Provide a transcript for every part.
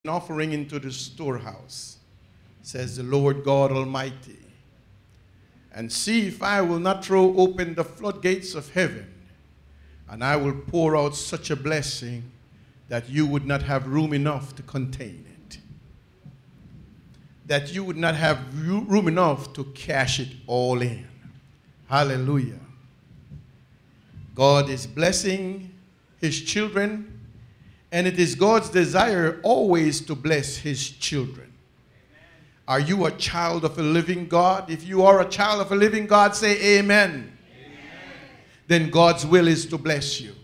an offering into the storehouse, says the Lord God Almighty, and see if I will not throw open the floodgates of heaven, and I will pour out such a blessing that you would not have room enough to contain it, that you would not have room enough to cash it all in. Hallelujah. God is blessing his children, and it is God's desire always to bless his children. Are you a child of a living God? If you are a child of a living God, say amen. Amen. Then God's will is to bless you.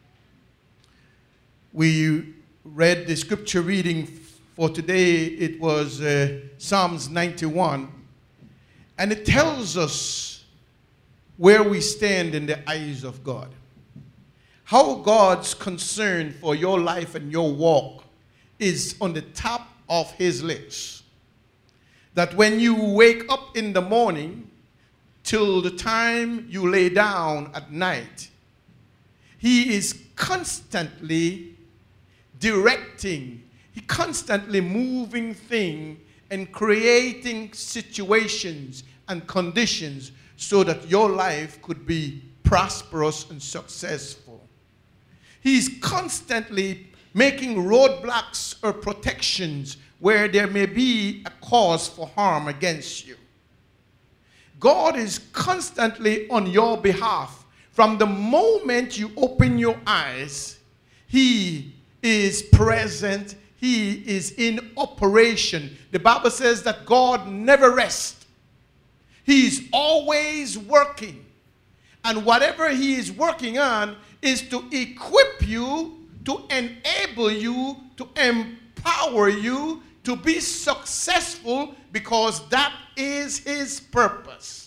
We read the scripture reading for today. It was Psalms 91. And it tells us where we stand in the eyes of God. How God's concern for your life and your walk is on the top of his list. That when you wake up in the morning till the time you lay down at night, he is constantly directing, he constantly moving things and creating situations and conditions so that your life could be prosperous and successful. He's constantly making roadblocks or protections where there may be a cause for harm against you. God is constantly on your behalf. From the moment you open your eyes, he is present. He is in operation. The Bible says that God never rests. He's always working. And whatever he is working on is to equip you, to enable you, to empower you to be successful, because that is his purpose.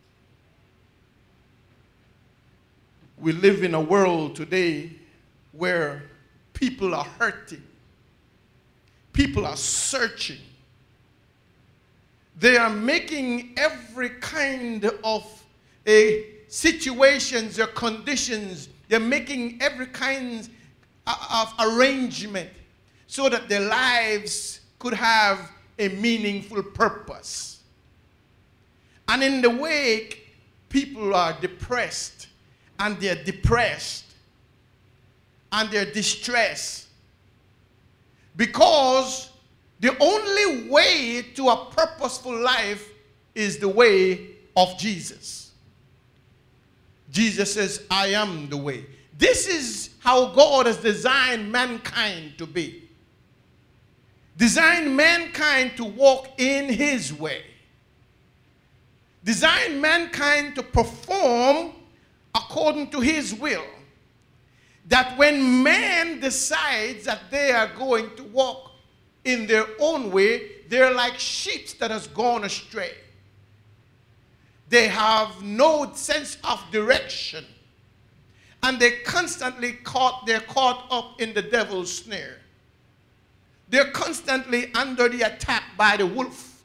We live in a world today where people are hurting. People are searching. They are making every kind of situations or conditions. They're making every kind of arrangement so that their lives could have a meaningful purpose. And in the wake, people are depressed, and they're depressed, and they're distressed, because the only way to a purposeful life is the way of Jesus. Jesus says, I am the way. This is how God has designed mankind to be. Designed mankind to walk in his way. Designed mankind to perform according to his will. That when man decides that they are going to walk in their own way, they're like sheep that has gone astray. They have no sense of direction. And they're caught up in the devil's snare. They're constantly under the attack by the wolf.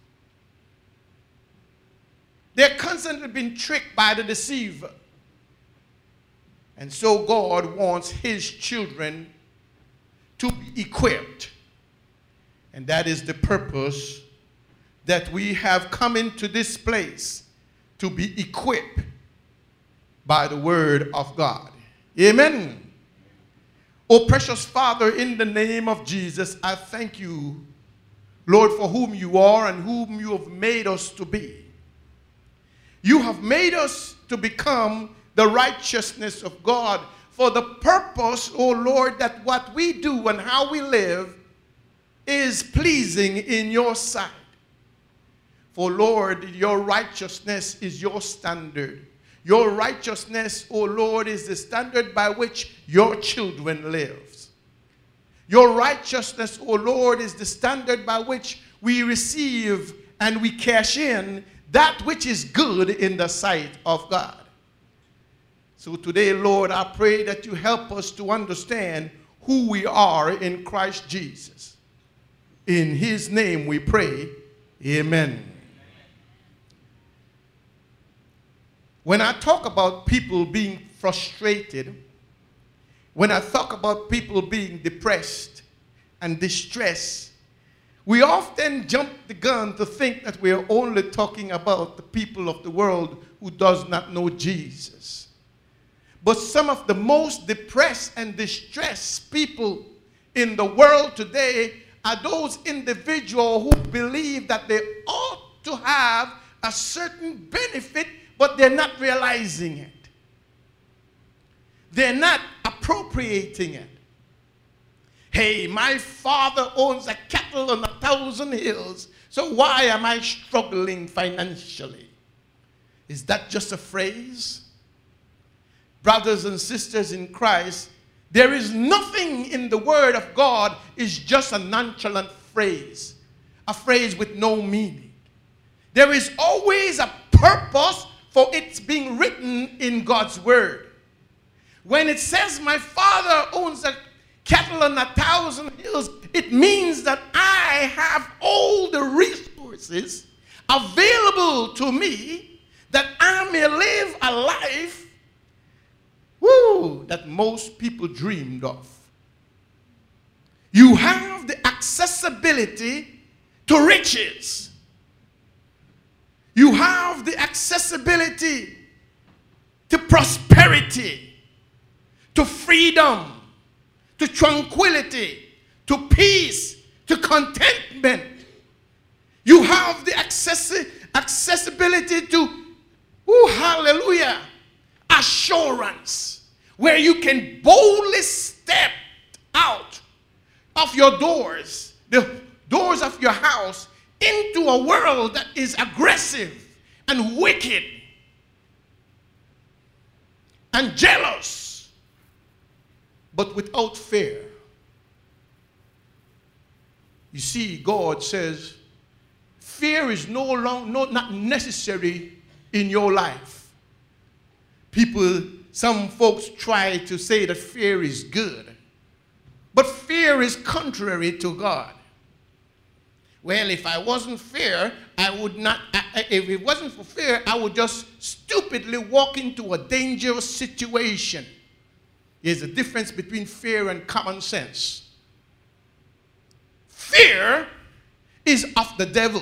They're constantly being tricked by the deceiver. And so God wants his children to be equipped. And that is the purpose that we have come into this place, to be equipped by the word of God. Amen. Oh, precious Father, in the name of Jesus, I thank you, Lord, for whom you are and whom you have made us to be. You have made us to become the righteousness of God for the purpose, oh Lord, that what we do and how we live is pleasing in your sight. For Lord, your righteousness is your standard. Your righteousness, O Lord, is the standard by which your children live. Your righteousness, O Lord, is the standard by which we receive and we cash in that which is good in the sight of God. So today, Lord, I pray that you help us to understand who we are in Christ Jesus. In his name we pray, amen. When I talk about people being frustrated, when I talk about people being depressed and distress, we often jump the gun to think that we are only talking about the people of the world who does not know Jesus. But some of the most depressed and distressed people in the world today are those individuals who believe that they ought to have a certain benefit, but they're not realizing it. They're not appropriating it. Hey, my father owns a cattle on 1,000 hills, so why am I struggling financially? Is that just a phrase? Brothers and sisters in Christ, there is nothing in the Word of God is just a nonchalant phrase, a phrase with no meaning. There is always a purpose for it being written in God's Word. When it says, my father owns a cattle on 1,000 hills, it means that I have all the resources available to me that I may live a life that most people dreamed of. You have the accessibility to riches. You have the accessibility to prosperity, to freedom, to tranquility, to peace, to contentment. You have the accessibility to, hallelujah, assurance, where you can boldly step out of your doors, the doors of your house, into a world that is aggressive and wicked and jealous, but without fear. You see, God says, fear is not necessary in your life. Some folks try to say that fear is good, but fear is contrary to God. Well, if I wasn't fear, if it wasn't for fear, I would just stupidly walk into a dangerous situation. There's a difference between fear and common sense. Fear is of the devil.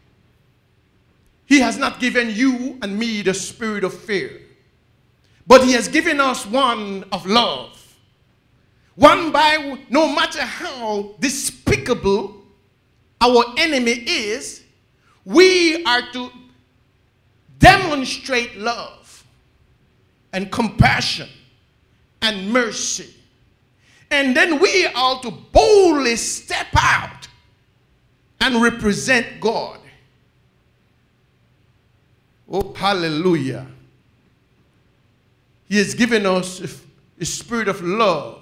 He has not given you and me the spirit of fear, but he has given us one of love. One by, no matter how despicable our enemy is, we are to demonstrate love and compassion and mercy. And then we are to boldly step out and represent God. Oh, hallelujah. He has given us a spirit of love,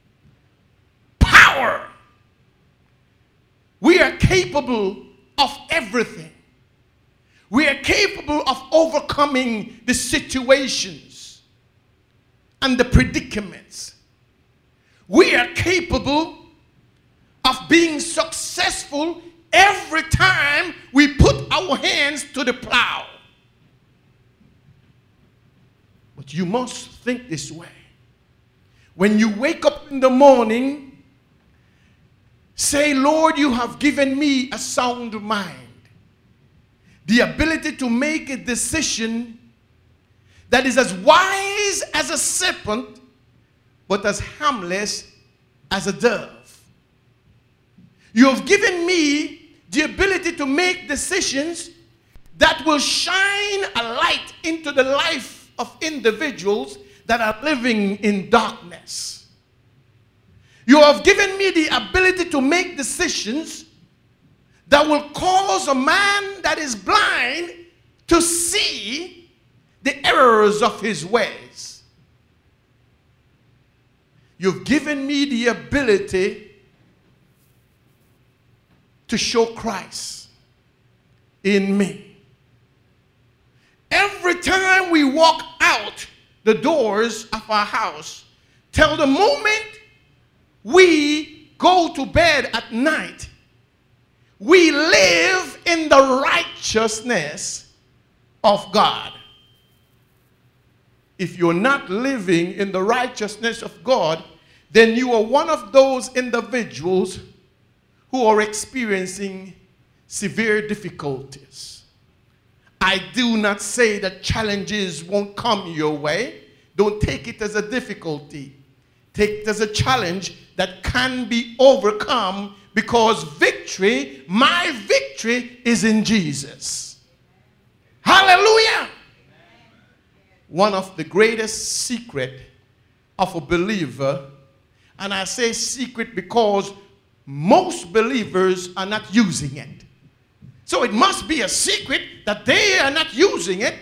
power. We are capable of everything. We are capable of overcoming the situations and the predicaments. We are capable of being successful every time we put our hands to the plow. But you must think this way. When you wake up in the morning, say, Lord, you have given me a sound mind, the ability to make a decision that is as wise as a serpent, but as harmless as a dove. You have given me the ability to make decisions that will shine a light into the life of individuals that are living in darkness. You have given me the ability to make decisions that will cause a man that is blind to see the errors of his ways. You've given me the ability to show Christ in me. Every time we walk out the doors of our house, till the moment we go to bed at night, we live in the righteousness of God. If you're not living in the righteousness of God, then you are one of those individuals who are experiencing severe difficulties. I do not say that challenges won't come your way. Don't take it as a difficulty. Take it as a challenge that can be overcome, because victory, my victory, is in Jesus. Hallelujah. One of the greatest secrets of a believer, and I say secret because most believers are not using it. So it must be a secret that they are not using it,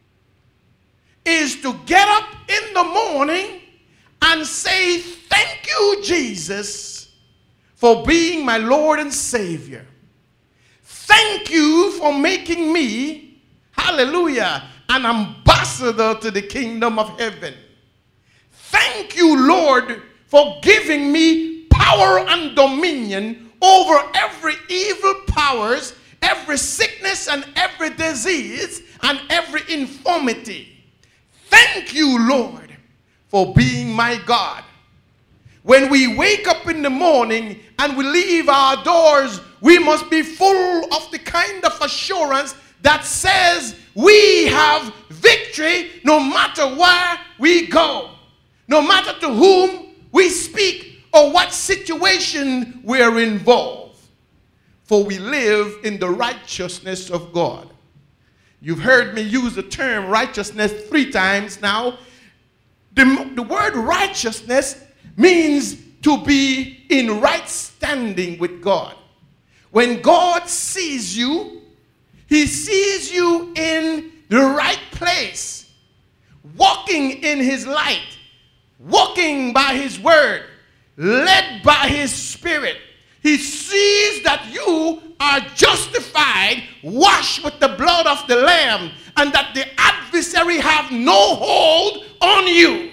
is to get up in the morning and say, thank you, Jesus, for being my Lord and Savior. Thank you for making me, hallelujah, an ambassador to the kingdom of heaven. Thank you, Lord, for giving me power and dominion over every evil powers, every sickness and every disease and every infirmity. Thank you, Lord, for being my God. When we wake up in the morning and we leave our doors, we must be full of the kind of assurance that says we have victory no matter where we go, no matter to whom we speak or what situation we're involved. For we live in the righteousness of God. You've heard me use the term righteousness 3 times now. The word righteousness means to be in right standing with God. When God sees you, he sees you in the right place, walking in his light, walking by his word, led by his spirit. He sees that you are justified, washed with the blood of the Lamb, and that the adversary have no hold on you.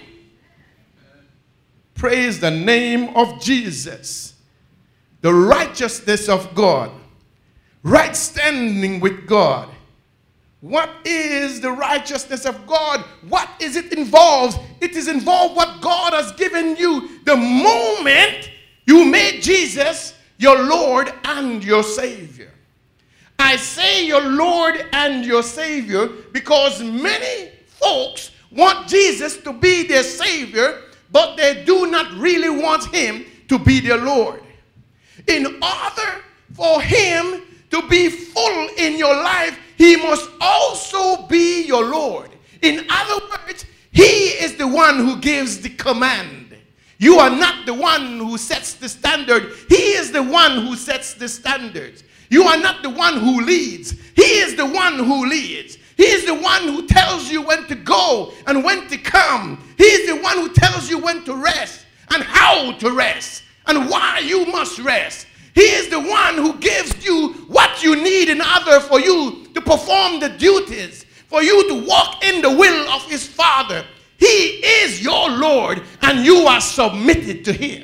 Praise the name of Jesus. The righteousness of God. Right standing with God. What is the righteousness of God? What is it involves? It is involved what God has given you the moment you made Jesus your Lord and your Savior. I say your Lord and your Savior because many folks want Jesus to be their Savior, but they do not really want him to be their Lord. In order for him to be full in your life, he must also be your Lord. In other words, he is the one who gives the command. You are not the one who sets the standard. He is the one who sets the standards. You are not the one who leads. He is the one who leads. He is the one who tells you when to go and when to come. He is the one who tells you when to rest and how to rest and why you must rest. He is the one who gives you what you need in order for you to perform the duties, for you to walk in the will of his Father. He is your Lord, and you are submitted to him.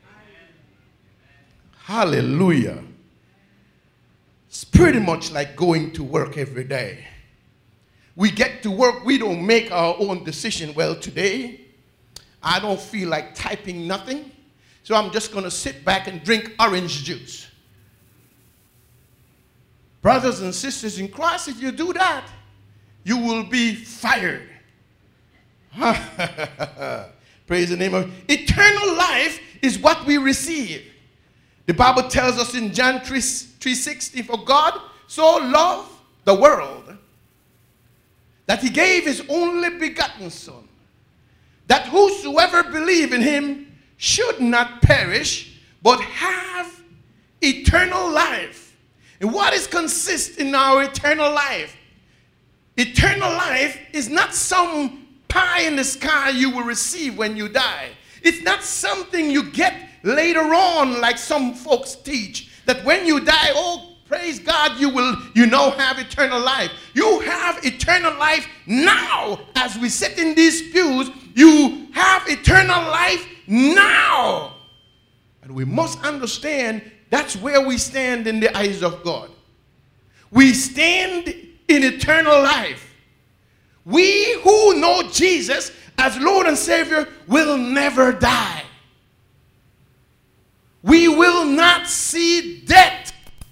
Hallelujah. It's pretty much like going to work every day. We get to work, we don't make our own decision. Well, today, I don't feel like typing nothing, so I'm just going to sit back and drink orange juice. Brothers and sisters in Christ, if you do that, you will be fired. Praise the name of eternal life is what we receive. The Bible tells us in John 3:16, for God so loved the world that he gave his only begotten Son, that whosoever believe in him should not perish, but have eternal life. And what is consist in our eternal life? Eternal life is not some pie in the sky you will receive when you die. It's not something you get later on like some folks teach, that when you die, oh, praise God, you will, have eternal life. You have eternal life now. As we sit in these pews, you have eternal life now. And we must understand that's where we stand in the eyes of God. We stand in eternal life. We who know Jesus as Lord and Savior will never die. we will not see death.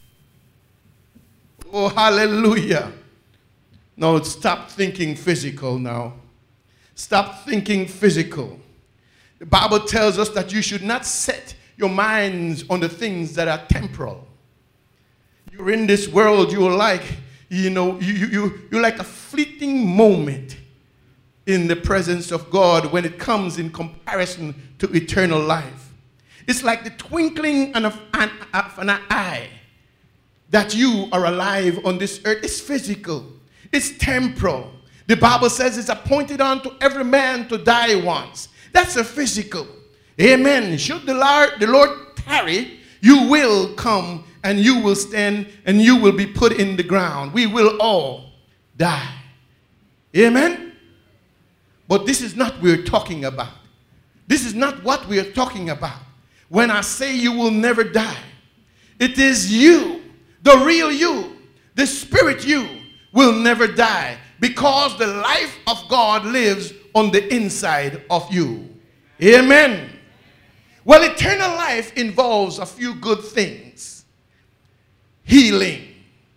Oh, hallelujah. No, stop thinking physical now. Stop thinking physical. The Bible tells us that you should not set your minds on the things that are temporal. You're in this world, you're like, you're like a fleeting moment in the presence of God when it comes in comparison to eternal life. It's like the twinkling of an eye that you are alive on this earth. It's physical. It's temporal. The Bible says it's appointed unto every man to die once. That's a physical. Amen. Should the Lord tarry, you will come and you will stand and you will be put in the ground. We will all die. Amen. But this is not what we're talking about. This is not what we're talking about. When I say you will never die, it is you, the real you, the spirit you will never die, because the life of God lives on the inside of you. Amen. Well, eternal life involves a few good things. Healing.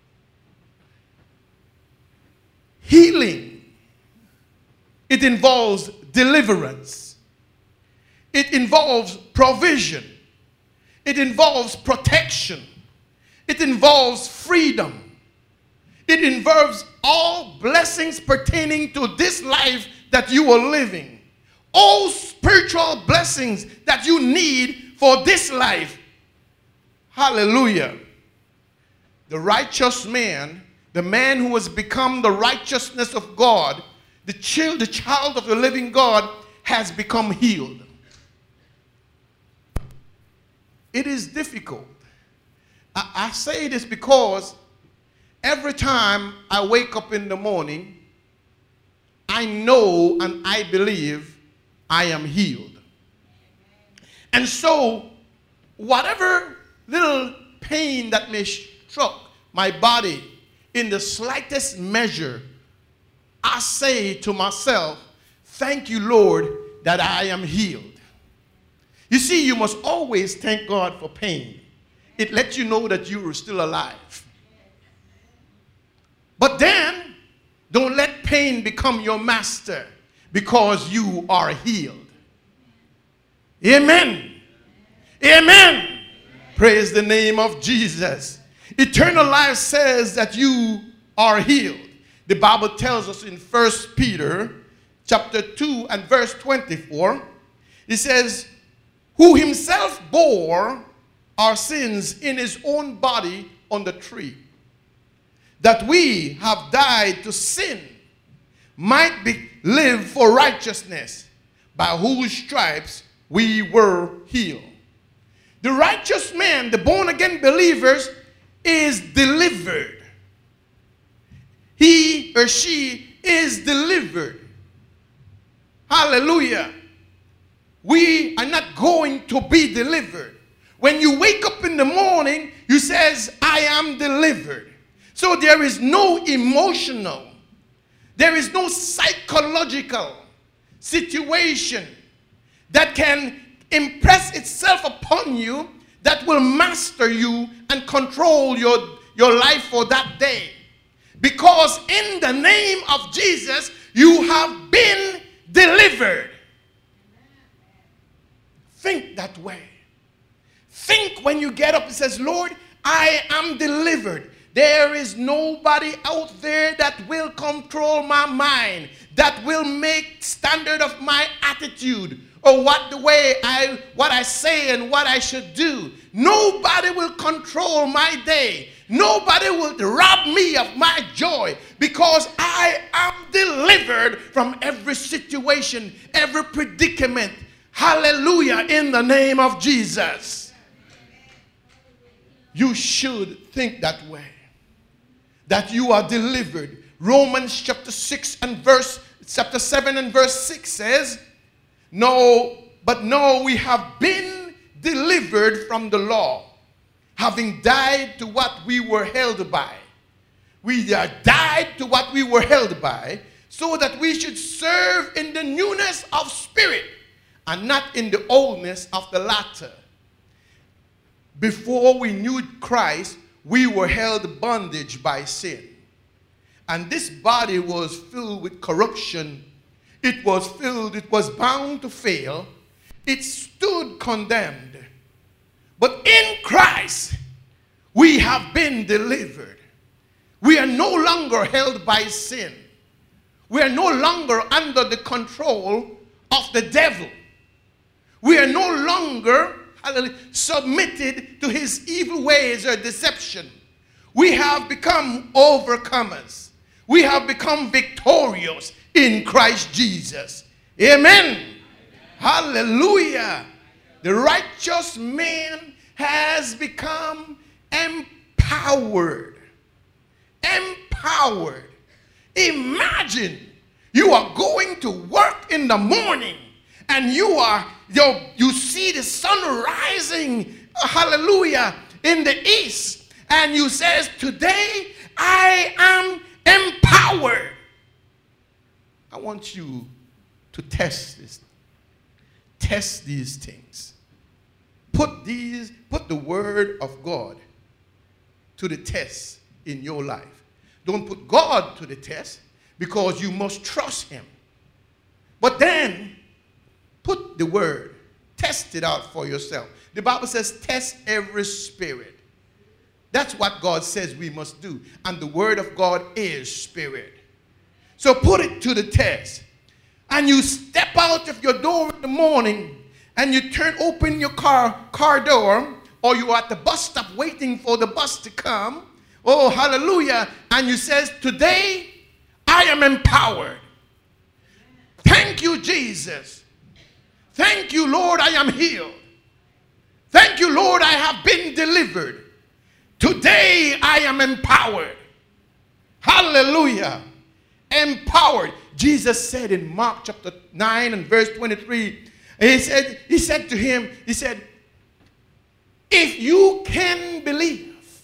Healing. It involves deliverance. It involves provision. It involves protection. It involves freedom. It involves all blessings pertaining to this life that you are living. All spiritual blessings that you need for this life. Hallelujah. The righteous man, the man who has become the righteousness of God, the child of the living God, has become healed. It is difficult. I say this because every time I wake up in the morning, I know and I believe I am healed. And so, whatever little pain that may struck my body in the slightest measure, I say to myself, thank you, Lord, that I am healed. You see, you must always thank God for pain. It lets you know that you are still alive. But then, don't let pain become your master, because you are healed. Amen. Amen. Praise the name of Jesus. Eternal life says that you are healed. The Bible tells us in 1 Peter chapter 2 and verse 24, it says, who himself bore our sins in his own body on the tree, that we have died to sin, might live for righteousness, by whose stripes we were healed. The righteous man, the born-again believers, is delivered. He or she is delivered. Hallelujah. We are not going to be delivered. When you wake up in the morning, you says, I am delivered. So there is no emotional, there is no psychological situation that can impress itself upon you that will master you and control your life for that day. Because in the name of Jesus, you have been delivered. Think that way. Think when you get up and says, Lord, I am delivered. There is nobody out there that will control my mind, that will make standard of my attitude, or what I say and what I should do. Nobody will control my day. Nobody will rob me of my joy, because I am delivered from every situation, every predicament. Hallelujah, in the name of Jesus. You should think that way, that you are delivered. Romans chapter 7 and verse 6 says, but we have been delivered from the law, having died to what we were held by. We are died to what we were held by, so that we should serve in the newness of spirit, and not in the oldness of the latter. before we knew Christ, we were held bondage by sin. And this body was filled with corruption. It was bound to fail. It stood condemned. But in Christ, we have been delivered. We are no longer held by sin. We are no longer under the control of the devil. We are no longer submitted to his evil ways or deception. We have become overcomers. We have become victorious in Christ Jesus. Amen. Hallelujah. The righteous man has become empowered. Empowered. Imagine you are going to work in the morning and you see the sun rising, hallelujah, in the east, and you says, today I am empowered. I want you to test this. Test these things. Put the word of God to the test in your life. Don't put God to the test, because you must trust him. But then put the word, test it out for yourself. The Bible says test every spirit. That's what God says we must do. And the word of God is spirit. So put it to the test. And you step out of your door in the morning and you open your car door, or you are at the bus stop waiting for the bus to come. Oh, hallelujah. And you says, today I am empowered. Thank you, Jesus. Thank you, Lord, I am healed. Thank you, Lord, I have been delivered. Today I am empowered. Hallelujah. Empowered. Jesus said in Mark chapter 9 and verse 23, he said to him, if you can believe,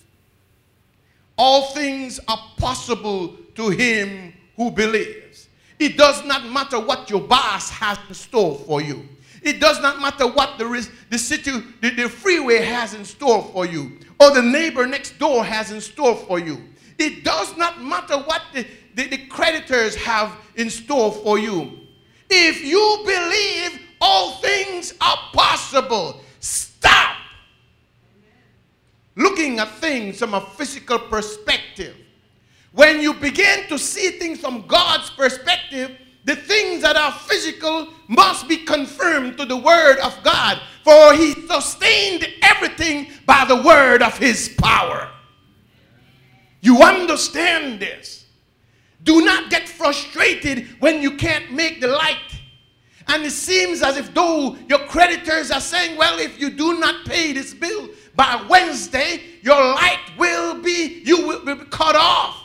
all things are possible to him who believes. It does not matter what your boss has in store for you. It does not matter what the freeway has in store for you, or the neighbor next door has in store for you. It does not matter what the creditors have in store for you. If you believe, all things are possible. Stop looking at things from a physical perspective. When you begin to see things from God's perspective, the things that are physical must be confirmed to the word of God, for he sustained everything by the word of his power. You understand this? Do not get frustrated when you can't make the light. And it seems as if though your creditors are saying, well, if you do not pay this bill by Wednesday, your light will be cut off.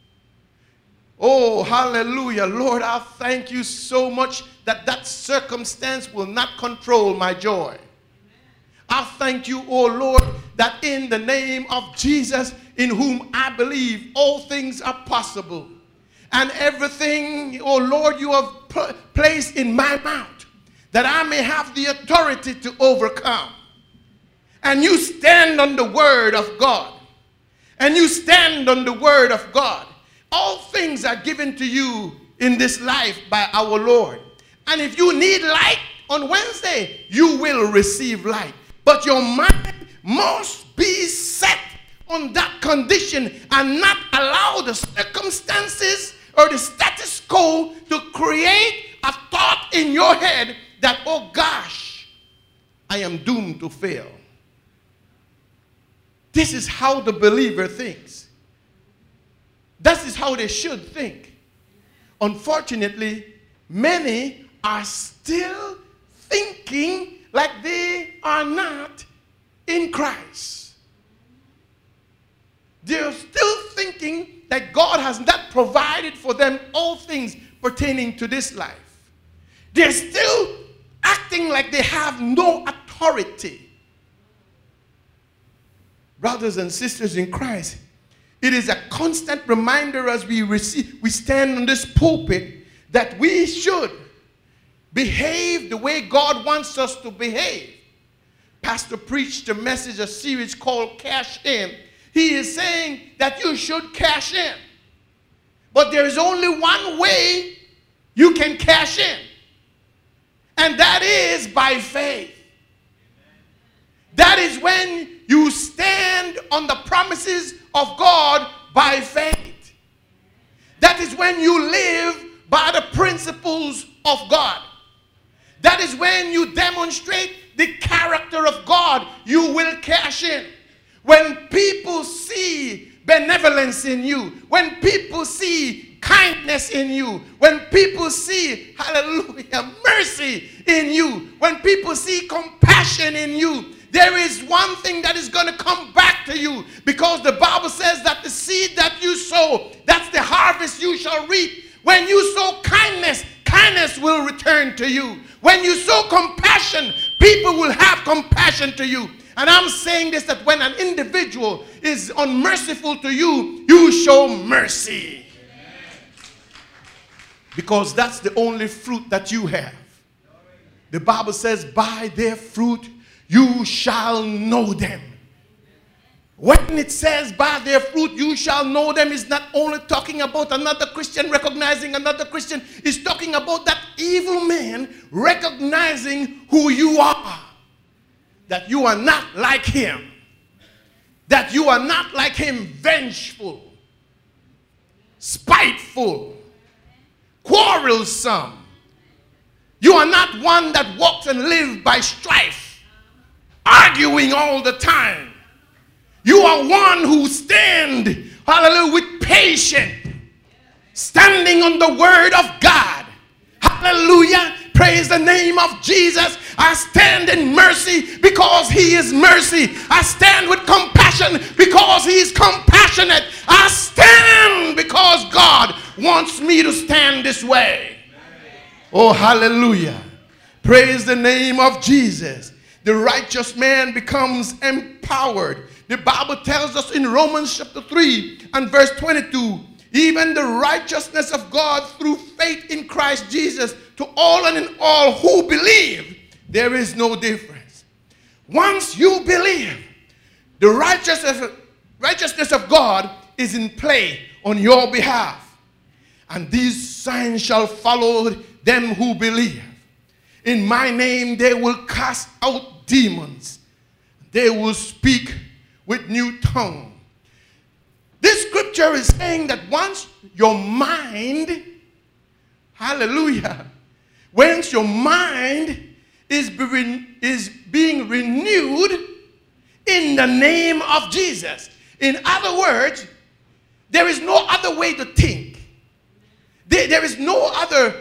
Oh, hallelujah. Lord, I thank you so much that circumstance will not control my joy. I thank you, oh Lord, that in the name of Jesus, in whom I believe, all things are possible. And everything, oh Lord, you have placed in my mouth, that I may have the authority to overcome. And you stand on the word of God. And you stand on the word of God. All things are given to you in this life by our Lord. And if you need light on Wednesday, you will receive light. But your mind must be set on that condition and not allow the circumstances or the status quo to create a thought in your head that, oh gosh, I am doomed to fail. This is how the believer thinks. That is how they should think. Unfortunately, many are still thinking like they are not in Christ. They're still thinking that God has not provided for them all things pertaining to this life. They're still acting like they have no authority. Brothers and sisters in Christ, it is a constant reminder as we stand on this pulpit that we should behave the way God wants us to behave. pastor preached a message, a series called Cash In. He is saying that you should cash in. But there is only one way you can cash in. And that is by faith. That is when you stand on the promises of God by faith. That is when you live by the principles of God. That is when you demonstrate the character of God. You will cash in. When people see benevolence in you, when people see kindness in you, when people see, hallelujah, mercy in you, when people see compassion in you, there is one thing that is going to come back to you, because the Bible says that the seed that you sow, that's the harvest you shall reap. When you sow kindness, kindness will return to you. When you sow compassion, people will have compassion to you. And I'm saying this, that when an individual is unmerciful to you, you show mercy. Because that's the only fruit that you have. The Bible says, by their fruit you shall know them. When it says by their fruit you shall know them, is not only talking about another Christian recognizing another Christian. It's talking about that evil man recognizing who you are. That you are not like him. That you are not like him, vengeful, spiteful, quarrelsome. You are not one that walks and lives by strife, arguing all the time. You are one who stands, hallelujah, with patience, standing on the word of God. Hallelujah. Praise the name of Jesus. I stand in mercy because he is mercy. I stand with compassion because he is compassionate. I stand because God wants me to stand this way. Oh, hallelujah. Praise the name of Jesus. The righteous man becomes empowered. The Bible tells us in Romans chapter 3 and verse 22, even the righteousness of God through faith in Christ Jesus to all and in all who believe. There is no difference. Once you believe, the righteousness of God is in play on your behalf. And these signs shall follow them who believe. In my name they will cast out demons. They will speak with new tongue. This scripture is saying that once your mind, hallelujah, once your mind is being renewed in the name of Jesus. In other words, there is no other way to think. There is no other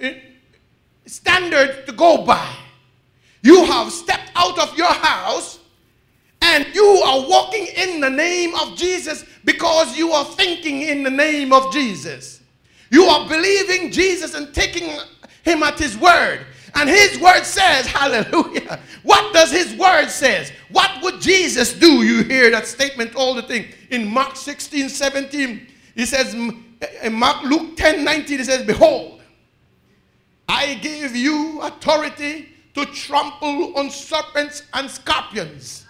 standard to go by. You have stepped out of your house and you are walking in the name of Jesus because you are thinking in the name of Jesus. You are believing Jesus and taking him at his word. And his word says, hallelujah. What does his word says? What would Jesus do? You hear that statement all the time. In Mark 16, 17, he says, in Luke 10, 19, he says, behold, I give you authority to trample on serpents and scorpions.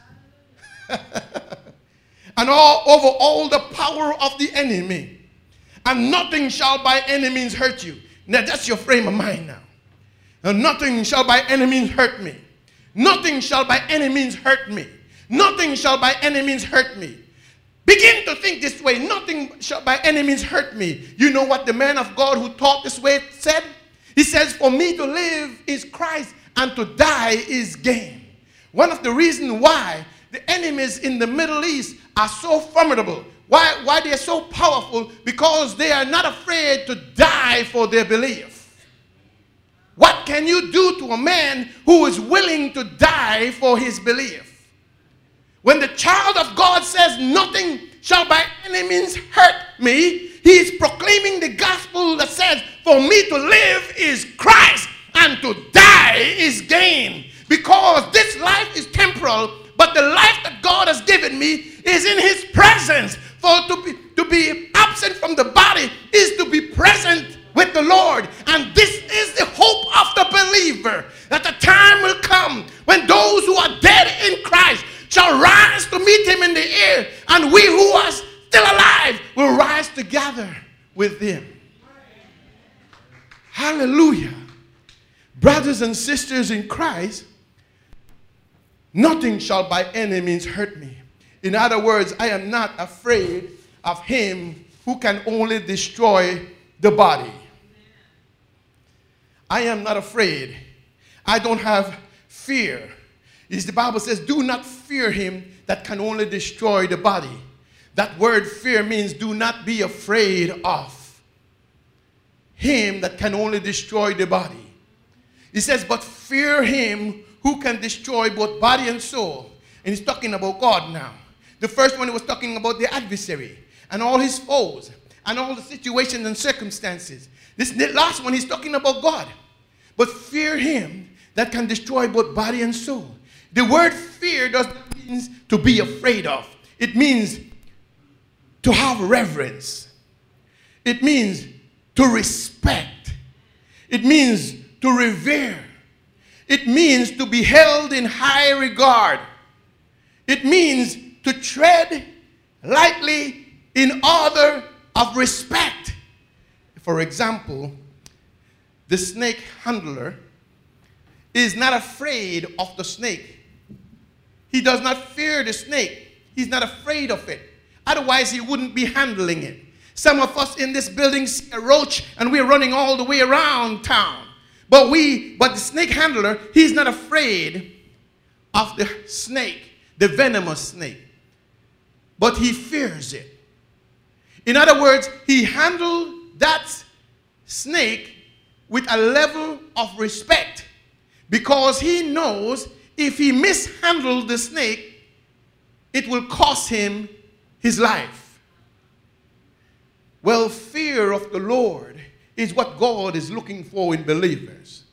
And over all the power of the enemy. And nothing shall by any means hurt you. Now that's your frame of mind now. And nothing shall by any means hurt me. Nothing shall by any means hurt me. Nothing shall by any means hurt me. Begin to think this way. Nothing shall by any means hurt me. You know what the man of God who taught this way said? He says, for me to live is Christ and to die is gain. One of the reasons why the enemies in the Middle East are so formidable, why they are so powerful, because they are not afraid to die for their belief. What can you do to a man who is willing to die for his belief? When the child of God says nothing shall by any means hurt me, he is proclaiming the gospel that says for me to live is Christ and to die is gain. Because this life is temporal, but the life that God has given me is in his presence. For to be absent from the body is to be present with the Lord. And this is the hope of the believer, that the time will come when those who are dead in gather with them. Hallelujah. Brothers and sisters in Christ, nothing shall by any means hurt me. In other words, I am not afraid of him who can only destroy the body. I am not afraid. I don't have fear. The Bible says, do not fear him that can only destroy the body. That word fear means do not be afraid of him that can only destroy the body. He says, but fear him who can destroy both body and soul. And he's talking about God now. The first one, he was talking about the adversary and all his foes and all the situations and circumstances. This last one, he's talking about God. But fear him that can destroy both body and soul. The word fear does not mean to be afraid of. It means to have reverence. It means to respect. It means to revere. It means to be held in high regard. It means to tread lightly in order of respect. For example, the snake handler is not afraid of the snake. He does not fear the snake. He's not afraid of it. Otherwise, he wouldn't be handling it. Some of us in this building see a roach and we're running all the way around town. But the snake handler, he's not afraid of the snake, the venomous snake. But he fears it. In other words, he handled that snake with a level of respect because he knows if he mishandles the snake, it will cost him his life. Well, fear of the Lord is what God is looking for in believers.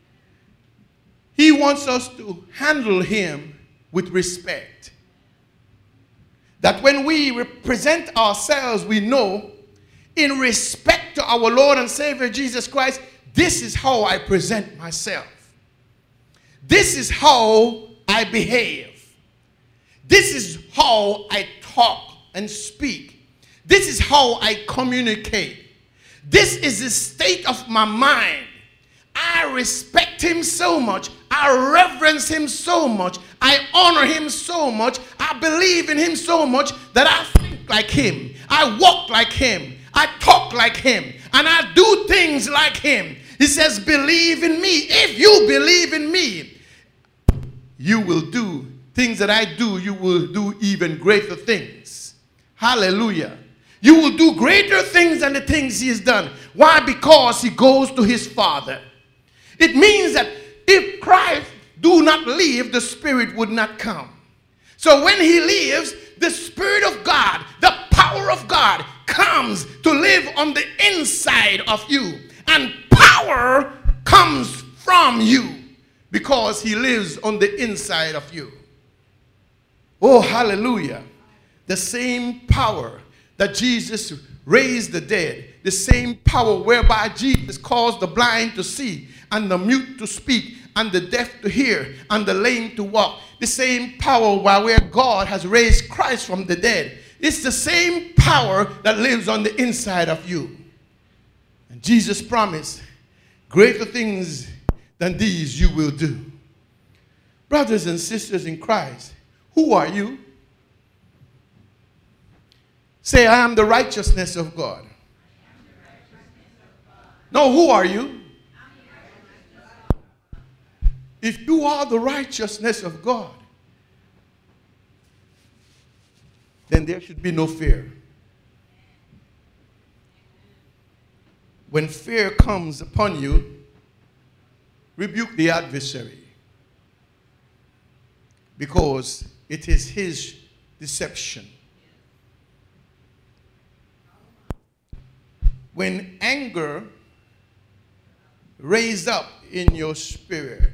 He wants us to handle him with respect. That when we represent ourselves, we know in respect to our Lord and Savior Jesus Christ, this is how I present myself. This is how I behave. This is how I talk and speak. This is how I communicate. This is the state of my mind. I respect him so much. I reverence him so much. I honor him so much. I believe in him so much that I think like him. I walk like him. I talk like him. And I do things like him. He says, believe in me. If you believe in me, you will do things that I do. You will do even greater things. Hallelujah. You will do greater things than the things he has done. Why? Because he goes to his Father. It means that if Christ do not leave, the Spirit would not come. So when he leaves, the Spirit of God, the power of God comes to live on the inside of you. And power comes from you because he lives on the inside of you. Oh, hallelujah. The same power that Jesus raised the dead, the same power whereby Jesus caused the blind to see and the mute to speak and the deaf to hear and the lame to walk, the same power where God has raised Christ from the dead. It's the same power that lives on the inside of you. And Jesus promised, greater things than these you will do. Brothers and sisters in Christ, who are you? Say, I am the righteousness of God. No, who are you? If you are the righteousness of God, then there should be no fear. When fear comes upon you, rebuke the adversary, because it is his deception. When anger raised up in your spirit,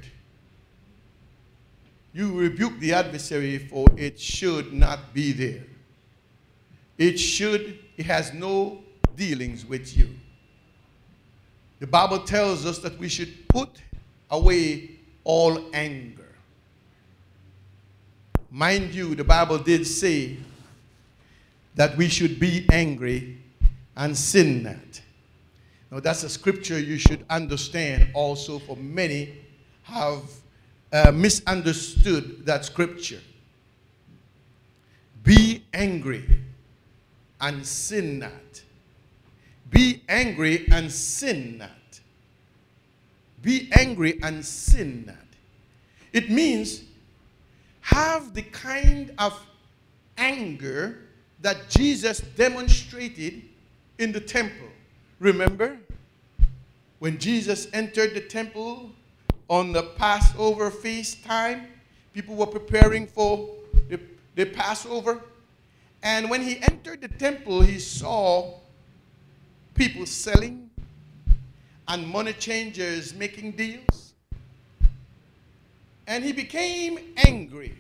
you rebuke the adversary, for it should not be there. It has no dealings with you. The Bible tells us that we should put away all anger. Mind you, the Bible did say that we should be angry and sin not. Now that's a scripture you should understand also, for many have misunderstood that scripture. Be angry and sin not. Be angry and sin not. Be angry and sin not. It means have the kind of anger that Jesus demonstrated in the temple. Remember when Jesus entered the temple on the Passover feast time? People were preparing for the Passover. And when he entered the temple, he saw people selling and money changers making deals. And he became angry.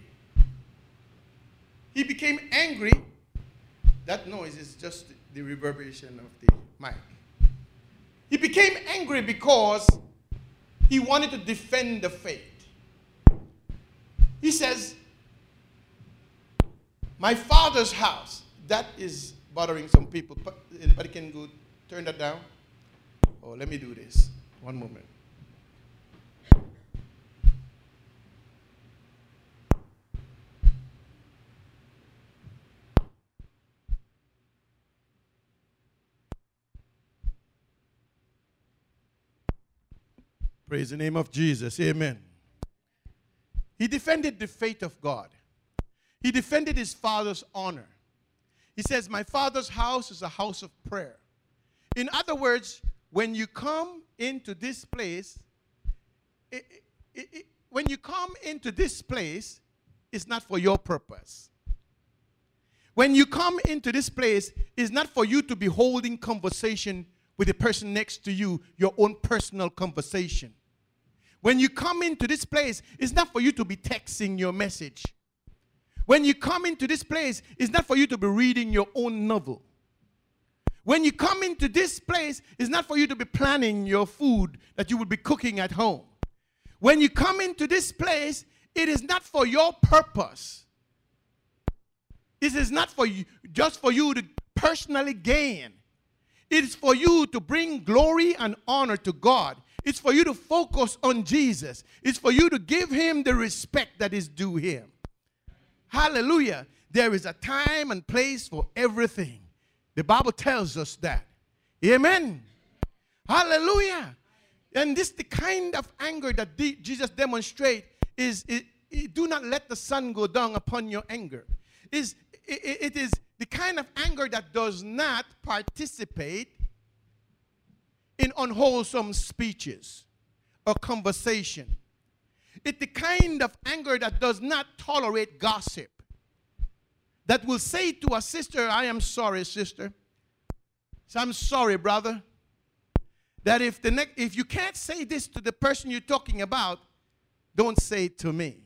He became angry. That noise is just the reverberation of the mic. He became angry because he wanted to defend the faith. He says, my Father's house. That is bothering some people. Anybody can go turn that down? Oh, let me do this. One moment. Praise the name of Jesus. Amen. He defended the faith of God. He defended his Father's honor. He says, my Father's house is a house of prayer. In other words, when you come into this place, it's not for your purpose. When you come into this place, it's not for you to be holding conversation with the person next to you, your own personal conversation. When you come into this place, it's not for you to be texting your message. When you come into this place, it's not for you to be reading your own novel. When you come into this place, it's not for you to be planning your food that you will be cooking at home. When you come into this place, it is not for your purpose. It is not for you, just for you to personally gain. It is for you to bring glory and honor to God. It's for you to focus on Jesus. It's for you to give him the respect that is due him. Hallelujah. There is a time and place for everything. The Bible tells us that. Amen. Hallelujah. And this the kind of anger that Jesus demonstrates is do not let the sun go down upon your anger. It is the kind of anger that does not participate in unwholesome speeches or conversation. It's the kind of anger that does not tolerate gossip. That will say to a sister, I am sorry, sister. So I'm sorry, brother. That if you can't say this to the person you're talking about, don't say it to me.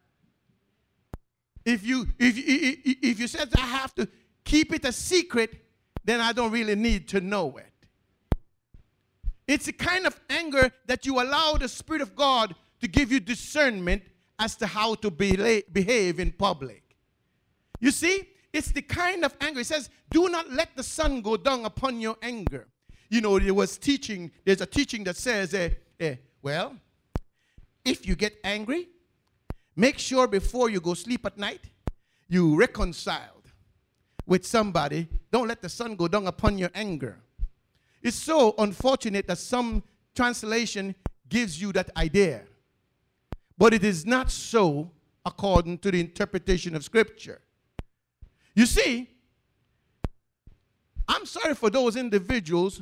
If you said I have to keep it a secret, then I don't really need to know it. It's a kind of anger that you allow the Spirit of God to give you discernment as to how to behave in public. You see, it's the kind of anger. It says, do not let the sun go down upon your anger. You know, there's a teaching that says, well, if you get angry, make sure before you go sleep at night, you reconciled with somebody. Don't let the sun go down upon your anger. It's so unfortunate that some translation gives you that idea. But it is not so according to the interpretation of Scripture. You see, I'm sorry for those individuals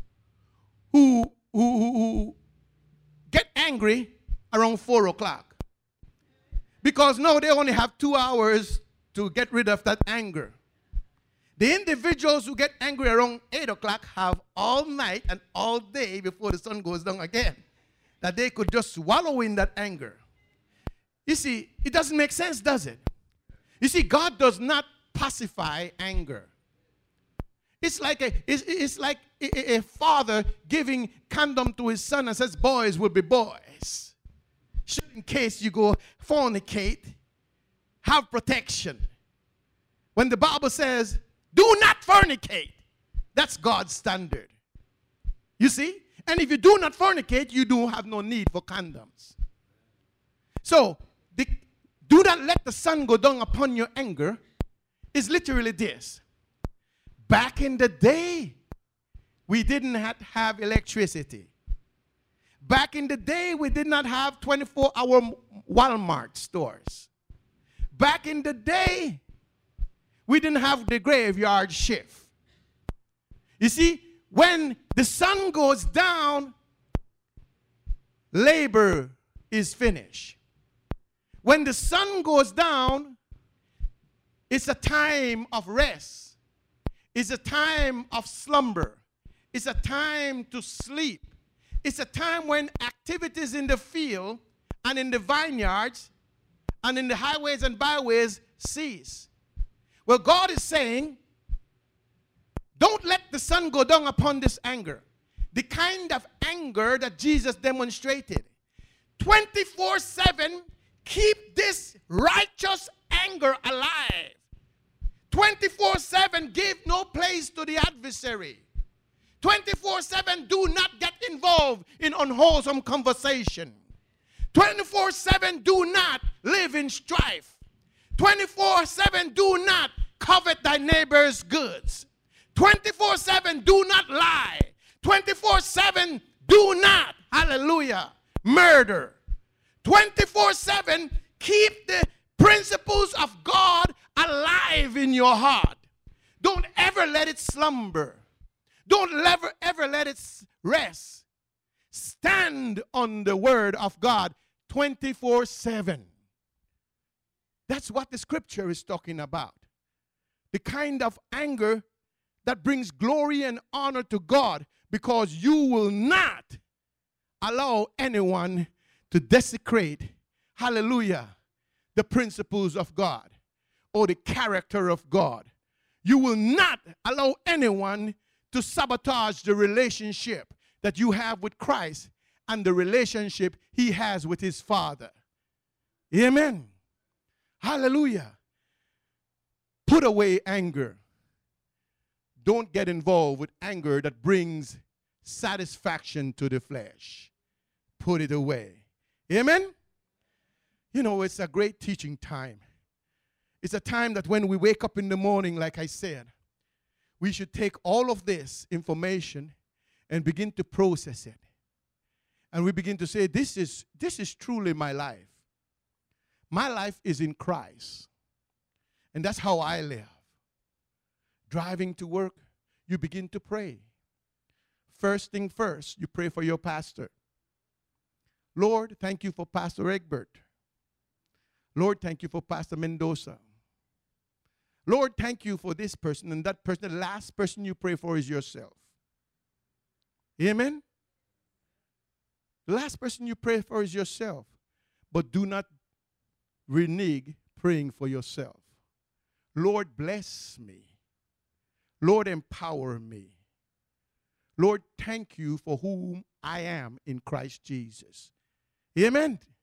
who get angry around 4 o'clock. Because now they only have 2 hours to get rid of that anger. The individuals who get angry around 8 o'clock have all night and all day before the sun goes down again, that they could just wallow in that anger. You see, it doesn't make sense, does it? You see, God does not pacify anger. It's like a father giving condom to his son and says, boys will be boys. Should, in case you go fornicate, have protection. When the Bible says, do not fornicate. That's God's standard. You see? And if you do not fornicate, you do have no need for condoms. So, do not let the sun go down upon your anger is literally this. Back in the day, we didn't have electricity. Back in the day, we did not have 24-hour Walmart stores. Back in the day, we didn't have the graveyard shift. You see, when the sun goes down, labor is finished. When the sun goes down, it's a time of rest. It's a time of slumber. It's a time to sleep. It's a time when activities in the field and in the vineyards and in the highways and byways cease. Well, God is saying, don't let the sun go down upon this anger. The kind of anger that Jesus demonstrated. 24/7, keep this righteous anger alive. 24/7, give no place to the adversary. 24/7, do not get involved in unwholesome conversation. 24/7, do not live in strife. 24/7, do not covet thy neighbor's goods. 24/7, do not lie. 24/7, do not, hallelujah, murder. 24/7, keep the principles of God alive in your heart. Don't ever let it slumber. Don't ever let it rest. Stand on the word of God 24/7. That's what the scripture is talking about. The kind of anger that brings glory and honor to God, because you will not allow anyone to desecrate, hallelujah, the principles of God or the character of God. You will not allow anyone to sabotage the relationship that you have with Christ and the relationship he has with his Father. Amen. Hallelujah. Put away anger. Don't get involved with anger that brings satisfaction to the flesh. Put it away. Amen? You know, it's a great teaching time. It's a time that when we wake up in the morning, like I said, we should take all of this information and begin to process it. And we begin to say, this is truly my life. My life is in Christ. And that's how I live. Driving to work, you begin to pray. First thing first, you pray for your pastor. Lord, thank you for Pastor Egbert. Lord, thank you for Pastor Mendoza. Lord, thank you for this person and that person. The last person you pray for is yourself. Amen? The last person you pray for is yourself. But do not renege praying for yourself. Lord, bless me. Lord, empower me. Lord, thank you for whom I am in Christ Jesus. Amen.